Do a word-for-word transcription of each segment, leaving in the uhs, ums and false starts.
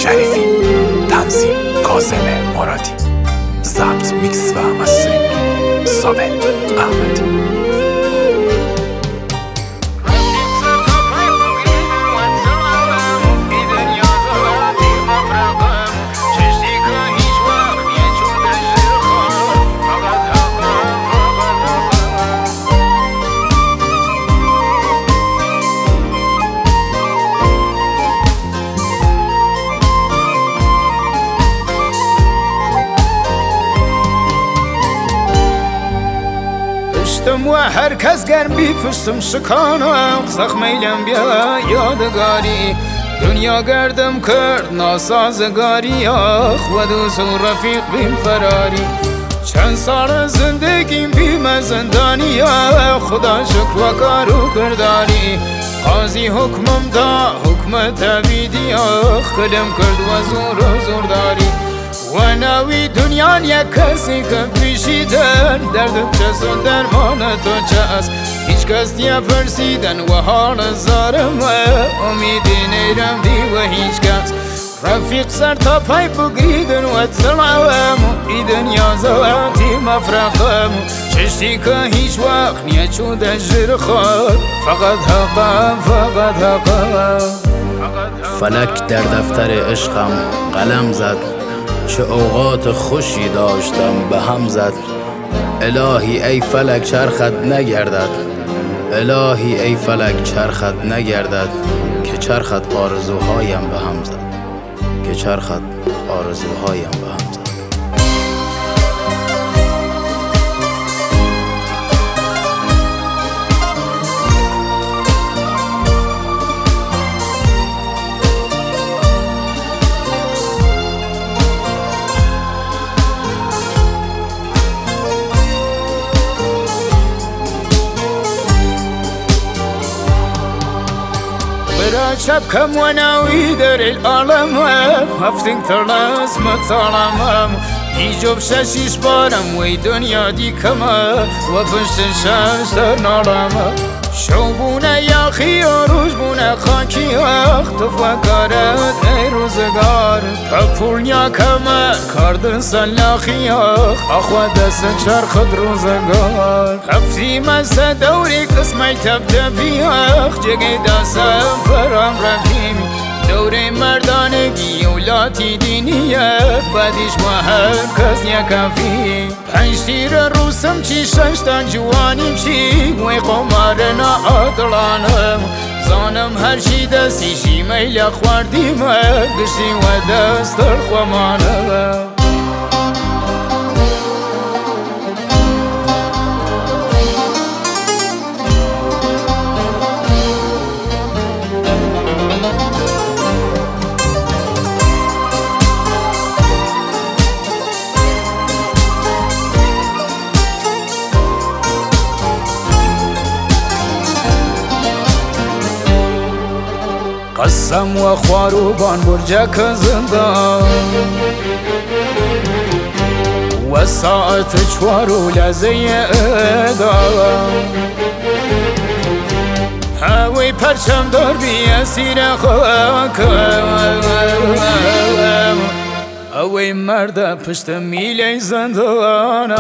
شریفی، تنظیم کاظم مرادی، ضبط میکس و مسترینگ ثابت احمدی. و هر کس گرم بی پشتم شکانم زخمیلم بیا یادگاری دنیا گردم کرد ناسازگاری آخ و دوست و رفیق بیم فراری چند سال زندگیم بیم زندانی آخ خدا شکر و کارو کرداری قاضی حکمم دا حکم تبیدی آخ کلم کرد و زور و زورداری و ناوی دنیا یک کسی که پیشیدن دردم چس و درمان تو چس هیچ کس نیا پرسیدن و حال زارم و امیدی نیرم دی و هیچ کس رفیق سر تا پای بگریدن و تلعوام ای دنیا زواتی مفرقم چشتی که هیچ وقت نیا چوده جر خود فقط حقم فقط حقم فلک در دفتر عشقم قلم زد چه اوقات خوشی داشتم به هم زد الهی ای فلک چرخت نگردد الهی ای فلک چرخت نگردد که چرخت آرزوهایم به هم زد که چرخت آرزوهایم به هم زد. شب كم وناوي در العالم هفتن ترلاس مطالم يجوب شاشيش بارم وي دنيا دي كما وفشت شاش در نارم شوبونا يا خيار روزبونا خاكي اختف وكارت اي روزگار كپولنيا كما كاردن سلاخي اخ اخوة دست چرخد روزگار هفتي مسا دوري قسمي تبتبي اخ جگي دستم فرام رفيمي دوره مردانگی اولاتی دینیه بعدش ما هر کس نیا کافی پنج تیر روسم چی ششتن جوانیم چی وی قمارنا عدلانم زانم هر چی دستی شی میل خواردیم گشتی و دست در خوامانم قسم و خواروبان برجک زندان و ساعت چوارو لزه ادام هاوی پرچم دار بی اسیر خواکم اوی مرد پشت میلی زندان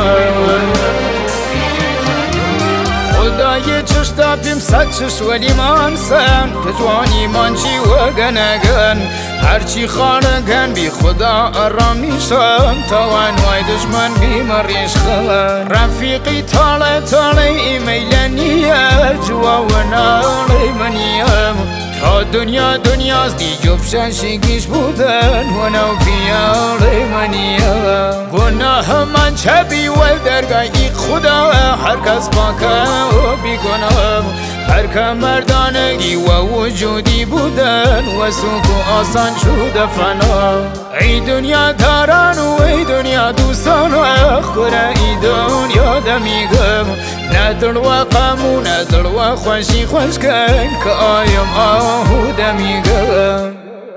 خدای چشتا بیم صد چش ولی من سن کجوانی من چی و گنگن هرچی خانگن بی خدا آرامیشم توان وای دشمن بی مریش خلن رفیقی تاله تاله ایمیلنیه جوا و ناله منیم تا دنیا دنیاست دی جفشن گیش بودن و نو پیاله منیم گناه من چبی و درگاهی خدا هر کس باکه و بی گناه هر که مردانگی و وجودی بودن و سوک و آسان شده فنا ای دنیا داران و ای دنیا دوستان و خوره ای دنیا دمیگم ندل و قامو ندل و خوشی خوش کن که آیم آهو دمیگم